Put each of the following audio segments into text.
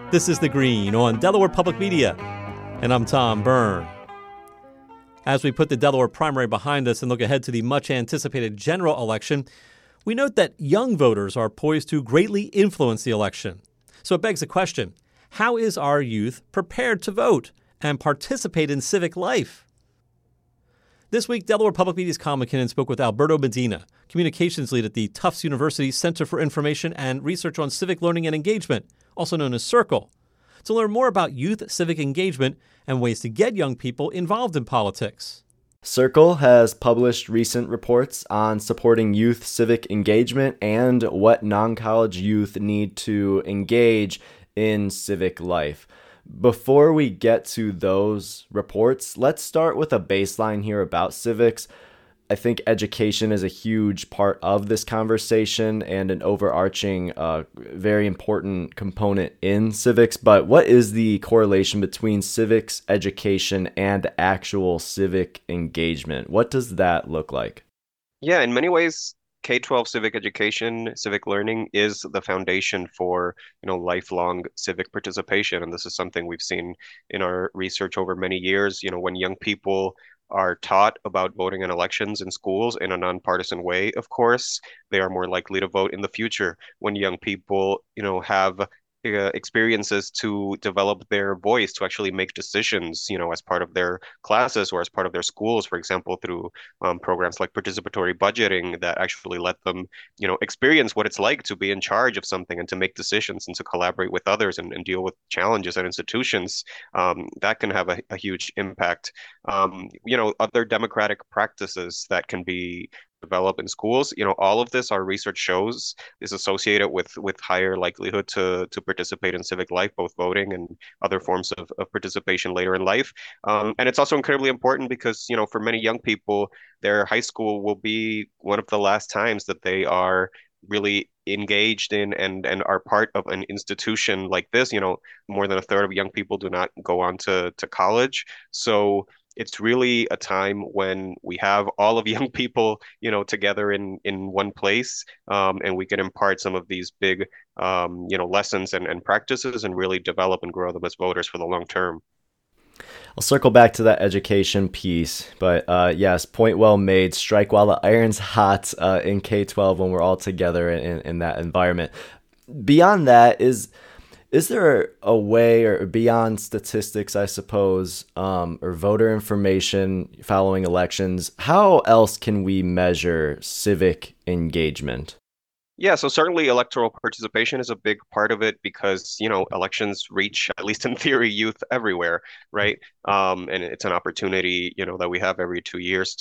This is The Green on Delaware Public Media, and I'm Tom Byrne. As we put the Delaware primary behind us and look ahead to the much-anticipated general election, we note that young voters are poised to greatly influence the election. So it begs the question, how is our youth prepared to vote and participate in civic life? This week, Delaware Public Media's Colin McKinnon spoke with Alberto Medina, communications lead at the Tufts University Center for Information and Research on Civic Learning and Engagement, also known as CIRCLE, to learn more about youth civic engagement and ways to get young people involved in politics. CIRCLE has published recent reports on supporting youth civic engagement and what non-college youth need to engage in civic life. Before we get to those reports, let's start with a baseline here about civics. I think education is a huge part of this conversation and an overarching, very important component in civics. But what is the correlation between civics education and actual civic engagement? What does that look like? Yeah, in many ways, K-12 civic education, civic learning is the foundation for, lifelong civic participation. And this is something we've seen in our research over many years. When young people are taught about voting in elections in schools in a nonpartisan way, of course, they are more likely to vote in the future. When young people, have experiences to develop their voice, to actually make decisions, as part of their classes or as part of their schools, for example, through programs like participatory budgeting that actually let them, experience what it's like to be in charge of something and to make decisions and to collaborate with others and deal with challenges at institutions, that can have a huge impact. Other democratic practices that can be develop in schools, all of this, our research shows, is associated with higher likelihood to participate in civic life, both voting and other forms of participation later in life. And it's also incredibly important because, for many young people, their high school will be one of the last times that they are really engaged in and are part of an institution like this. More than a third of young people do not go on to college. So it's really a time when we have all of young people, together in one place, and we can impart some of these big, lessons and practices and really develop and grow them as voters for the long term. I'll circle back to that education piece, but yes, point well made. Strike while the iron's hot in K-12 when we're all together in that environment. Beyond that, is there a way, or beyond statistics, I suppose, or voter information following elections, how else can we measure civic engagement? Yeah, so certainly electoral participation is a big part of it because, elections reach, at least in theory, youth everywhere, right? And it's an opportunity, that we have every 2 years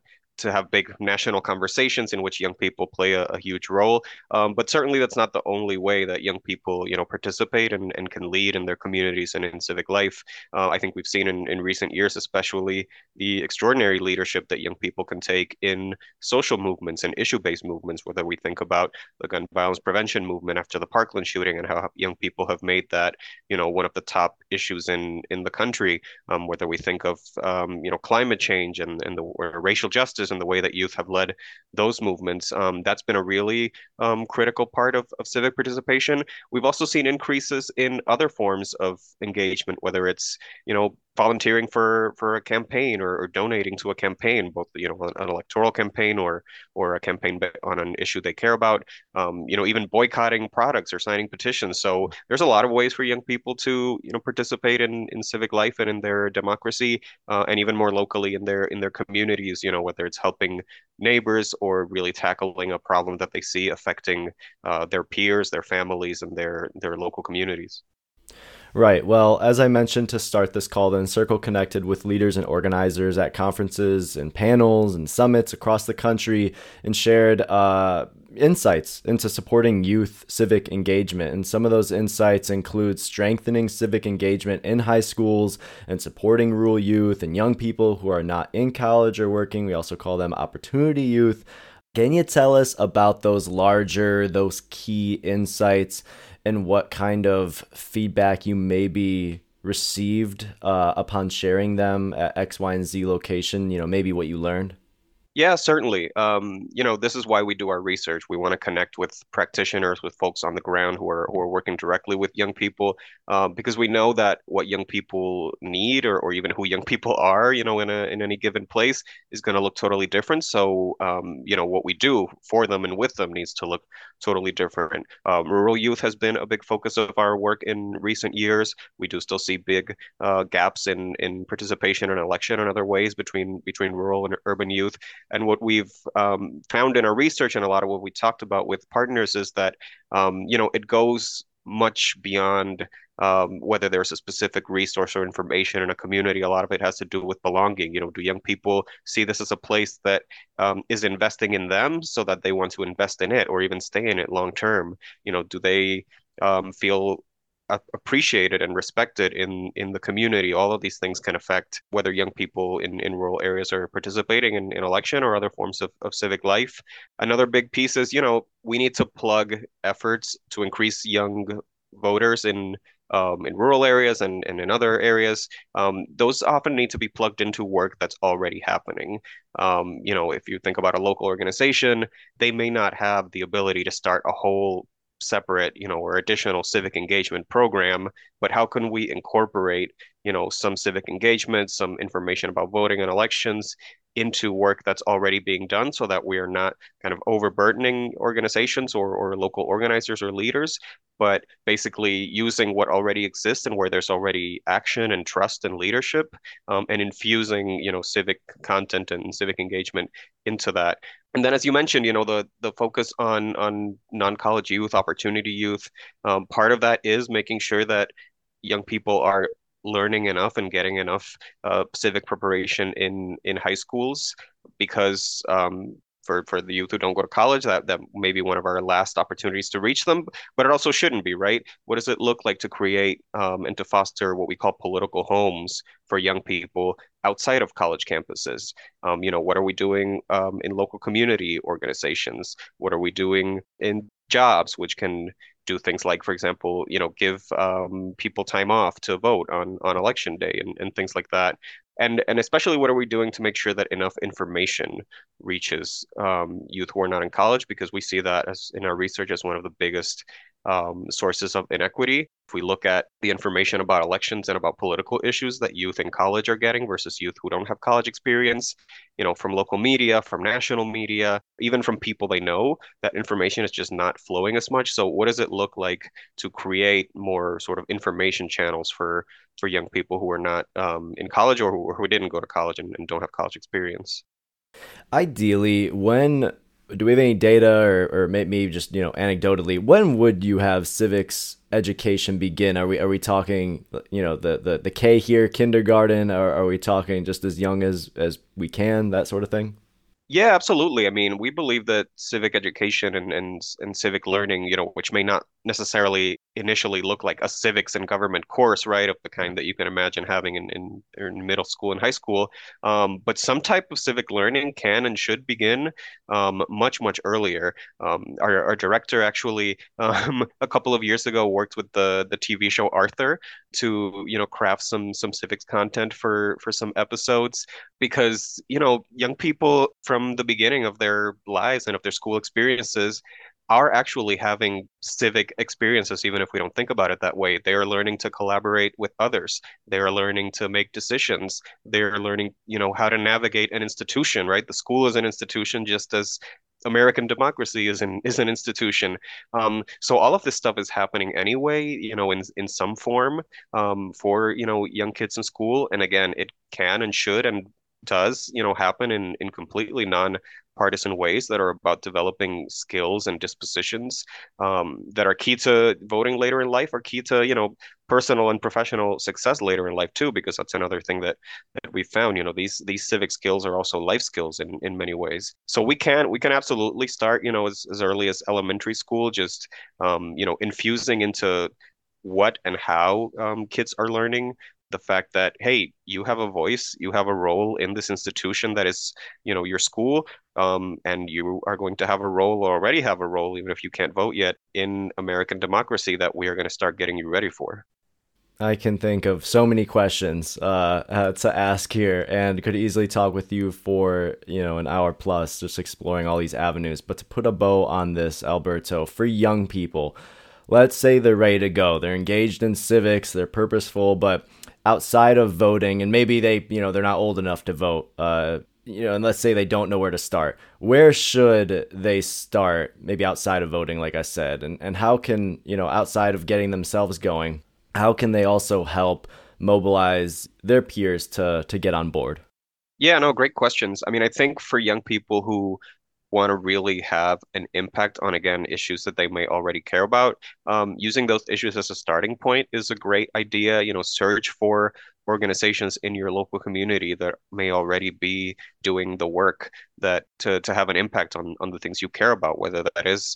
to have big national conversations in which young people play a huge role. But certainly that's not the only way that young people, participate and can lead in their communities and in civic life. I think we've seen in recent years, especially, the extraordinary leadership that young people can take in social movements and issue-based movements, whether we think about the gun violence prevention movement after the Parkland shooting and how young people have made that, one of the top issues in the country, whether we think of, climate change and or racial justice and the way that youth have led those movements. That's been a really critical part of civic participation. We've also seen increases in other forms of engagement, whether it's, volunteering for a campaign or donating to a campaign, both, an electoral campaign or a campaign on an issue they care about, even boycotting products or signing petitions. So there's a lot of ways for young people to, participate in civic life and in their democracy, and even more locally in their communities, whether it's helping neighbors or really tackling a problem that they see affecting their peers, their families, and their local communities. Right. Well, as I mentioned to start this call, then CIRCLE connected with leaders and organizers at conferences and panels and summits across the country and shared insights into supporting youth civic engagement. And some of those insights include strengthening civic engagement in high schools and supporting rural youth and young people who are not in college or working. We also call them opportunity youth. Can you tell us about those key insights and what kind of feedback you maybe received upon sharing them at X, Y, and Z location, maybe what you learned? Yeah, certainly. This is why we do our research. We want to connect with practitioners, with folks on the ground who are working directly with young people, because we know that what young people need, or even who young people are, in any given place, is going to look totally different. So, what we do for them and with them needs to look totally different. Rural youth has been a big focus of our work in recent years. We do still see big gaps in participation in election and other ways between rural and urban youth. And what we've found in our research and a lot of what we talked about with partners is that, it goes much beyond whether there's a specific resource or information in a community. A lot of it has to do with belonging. Do young people see this as a place that is investing in them so that they want to invest in it or even stay in it long term? Do they feel appreciated and respected in the community? All of these things can affect whether young people in rural areas are participating in election or other forms of civic life. Another big piece is, we need to plug efforts to increase young voters in rural areas and in other areas. Those often need to be plugged into work that's already happening. If you think about a local organization, they may not have the ability to start a whole separate, or additional civic engagement program, but how can we incorporate, some civic engagement, some information about voting and elections into work that's already being done so that we are not kind of overburdening organizations or local organizers or leaders, but basically using what already exists and where there's already action and trust and leadership, and infusing, civic content and civic engagement into that. And then, as you mentioned, the focus on non-college youth, opportunity youth, part of that is making sure that young people are learning enough and getting enough civic preparation in high schools, because for the youth who don't go to college, that may be one of our last opportunities to reach them, but it also shouldn't be, right? What does it look like to create and to foster what we call political homes for young people outside of college campuses? What are we doing in local community organizations? What are we doing in jobs, which can do things like, for example, give people time off to vote on election day and things like that. And especially, what are we doing to make sure that enough information reaches youth who are not in college? Because we see that as in our research as one of the biggest sources of inequity. If we look at the information about elections and about political issues that youth in college are getting versus youth who don't have college experience, from local media, from national media, even from people they know, that information is just not flowing as much. So what does it look like to create more sort of information channels for young people who are not in college, or who didn't go to college and don't have college experience? Ideally, when do we have any data, or maybe just anecdotally, when would you have civics education begin? Are we talking the K here, kindergarten, or are we talking just as young as we can, that sort of thing? Yeah, absolutely. I mean, we believe that civic education and civic learning, which may not necessarily initially look like a civics and government course, right, of the kind that you can imagine having in middle school and high school, but some type of civic learning can and should begin much, much earlier. Our director actually, a couple of years ago, worked with the TV show Arthur to, craft some civics content for some episodes, because young people from the beginning of their lives and of their school experiences are actually having civic experiences, even if we don't think about it that way. They are learning to collaborate with others. They are learning to make decisions. They're learning, how to navigate an institution, right? The school is an institution, just as American democracy is an institution. So all of this stuff is happening anyway, in some form, for young kids in school. And again, it can and should and does, happen in completely non-partisan ways that are about developing skills and dispositions that are key to voting later in life, or key to, personal and professional success later in life too, because that's another thing that we found. These civic skills are also life skills in many ways. So we can absolutely start, as early as elementary school, just infusing into what and how kids are learning, the fact that, hey, you have a voice, you have a role in this institution that is, your school, and you are going to have a role, or already have a role, even if you can't vote yet, in American democracy, that we are going to start getting you ready for. I can think of so many questions to ask here, and could easily talk with you for, an hour plus, just exploring all these avenues. But to put a bow on this, Alberto, for young people, let's say they're ready to go. They're engaged in civics, they're purposeful, but outside of voting, and maybe they're not old enough to vote, and let's say they don't know where to start. Where should they start, maybe outside of voting, like I said? And how can, outside of getting themselves going, how can they also help mobilize their peers to get on board? Yeah, no, great questions. I mean, I think for young people who want to really have an impact on, again, issues that they may already care about, using those issues as a starting point is a great idea. Search for organizations in your local community that may already be doing the work that to have an impact on the things you care about, whether that is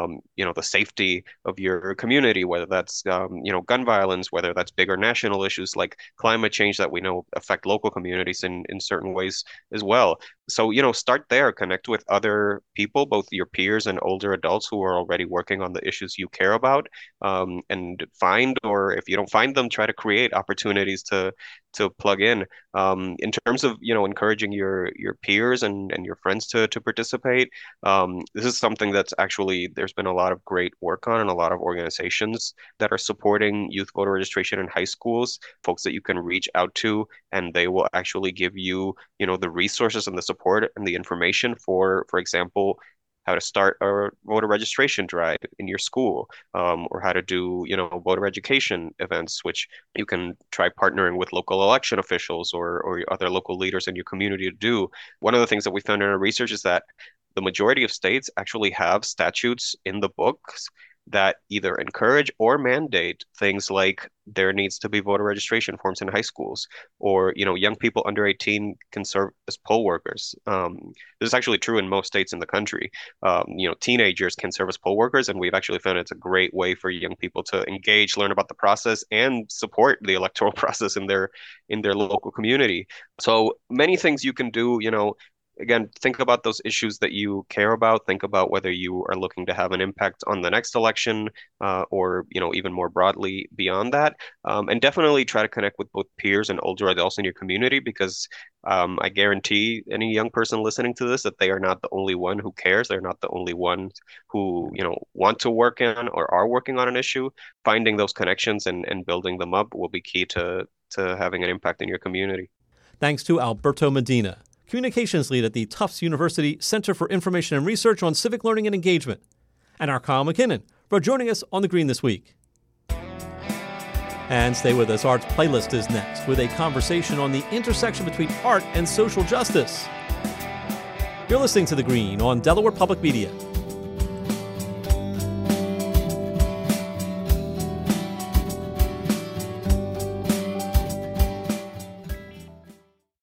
the safety of your community, whether that's gun violence, whether that's bigger national issues like climate change that we know affect local communities in certain ways as well. So start there, connect with other people, both your peers and older adults who are already working on the issues you care about, and find, or if you don't find them, try to create opportunities to plug in. In terms of encouraging your peers and your friends to participate, this is something that's actually there's been a lot of great work on, and a lot of organizations that are supporting youth voter registration in high schools, folks that you can reach out to, and they will actually give you the resources and the support and the information for example, how to start a voter registration drive in your school, or how to do, voter education events, which you can try partnering with local election officials or other local leaders in your community to do. One of the things that we found in our research is that the majority of states actually have statutes in the books that either encourage or mandate things like there needs to be voter registration forms in high schools, or young people under 18 can serve as poll workers. This is actually true in most states in the country. Teenagers can serve as poll workers, and we've actually found it's a great way for young people to engage, learn about the process, and support the electoral process in their local community. So many things you can do. Again, think about those issues that you care about. Think about whether you are looking to have an impact on the next election, or even more broadly beyond that. And definitely try to connect with both peers and older adults in your community, because I guarantee any young person listening to this that they are not the only one who cares. They're not the only ones who want to work on or are working on an issue. Finding those connections and building them up will be key to having an impact in your community. Thanks to Alberto Medina, Communications Lead at the Tufts University Center for Information and Research on Civic Learning and Engagement, and our Kyle McKinnon for joining us on The Green this week. And stay with us. Art's Playlist is next, with a conversation on the intersection between art and social justice. You're listening to The Green on Delaware Public Media.